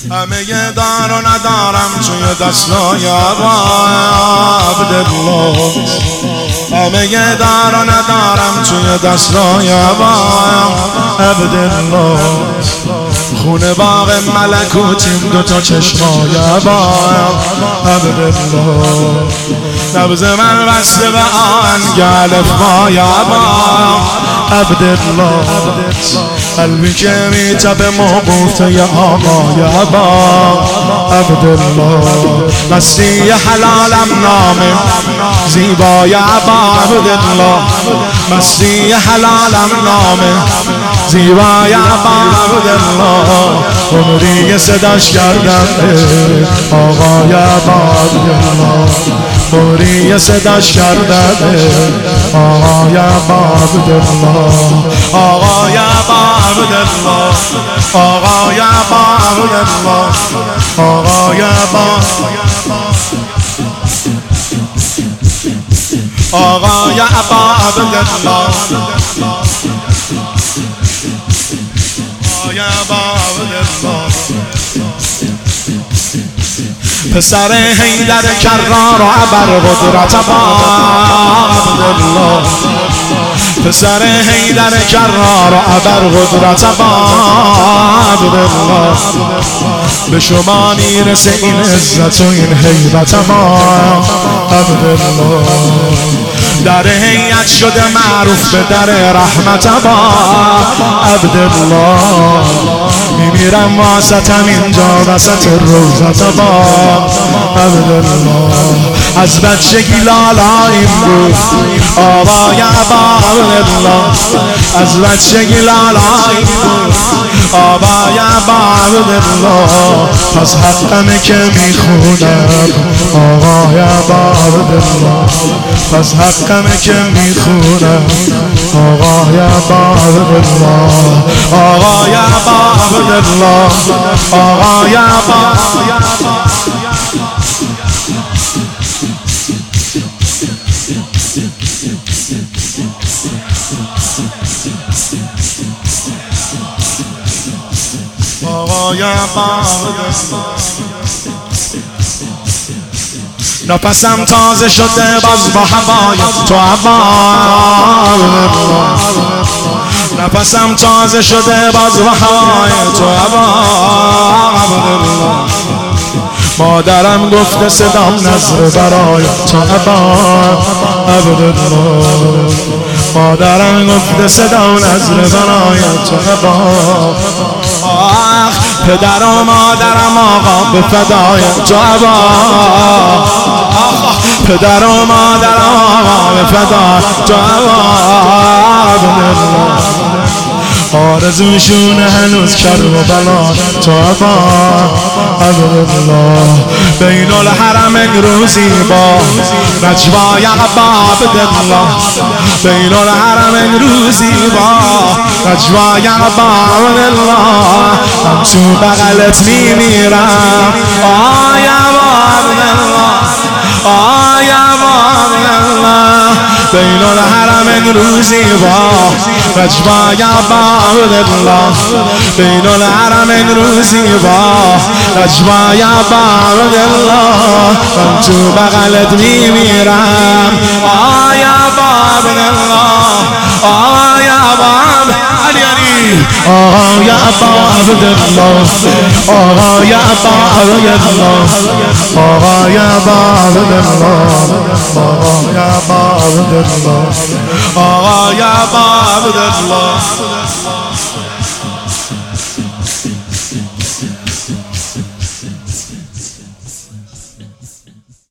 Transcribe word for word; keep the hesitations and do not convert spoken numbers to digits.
همه دار و ندارم توی دستای عبدالله، همه دار و ندارم توی دستای عبدالله. خونه باغ ملکوتیم دوتا چشمای عبدالله. نبض من بسته به آهنگ الفبای عبدالله. قلبی که میتپه موقوف یا آقای عبدالله. مستی حلالم نامه زیبای عبدالله، مستی حلالم نامه زیبای عبدالله. عمری صداش کردم آقای عبدالله، عمری صداش کردم آقای عبدالله، آقای عبدالله، آقای عبدالله، آقای عبدالله، آقای عبدالله. پسر حیدر کرار و ابرقدرت عبدالله، پسر حیدر کرار و ابرقدرت عبدالله. به شما میرسه این عزت و این حیبت عبدالله. در هیئت شده معروف به در رحمت عبدالله. میمیرم واسطم اینجا وسط روزت عبدالله. از بچگی لالاییم بود آقای عبدالله، از بچگی لالاییم بود آقای عبدالله. پس حقمه که میخونم آقای عبدالله، پس حقمه که میخونم آقای عبدالله، آقای عبدالله، آقای عبدالله. آقای عبدالله. نفسم تازه شده باز با هوای تو عبدالله، نفسم تازه شده باز با هوای تو عبدالله. مادرم گفته صدام نظر برای تو عبدالله، مادرم گفته صدام نظر برای تو عبدالله. آخ پدر و مادرم آقا به فدای تو عبدالله، پدر و مادرم آقا به فدای تو عبدالله. آرزوشون هنوز کربلا تو عبدالله. بین الحرمین روزی با نجوای عبدالله، بین الحرمین روزی با نجوای عبدالله. من تو بغلت میمیرم آی عبدالله، آی عبدالله. بین الحرمین روزی با نجوای عبدالله، بین الحرمین روزی با نجوای عبدالله. من تو بغلت میمیرم آی عبدالله، آی عبدالله. علی علی آقای عبدالله، آقای عبدالله، آقای عبدالله، آقای عبدالله، آقای عبدالله.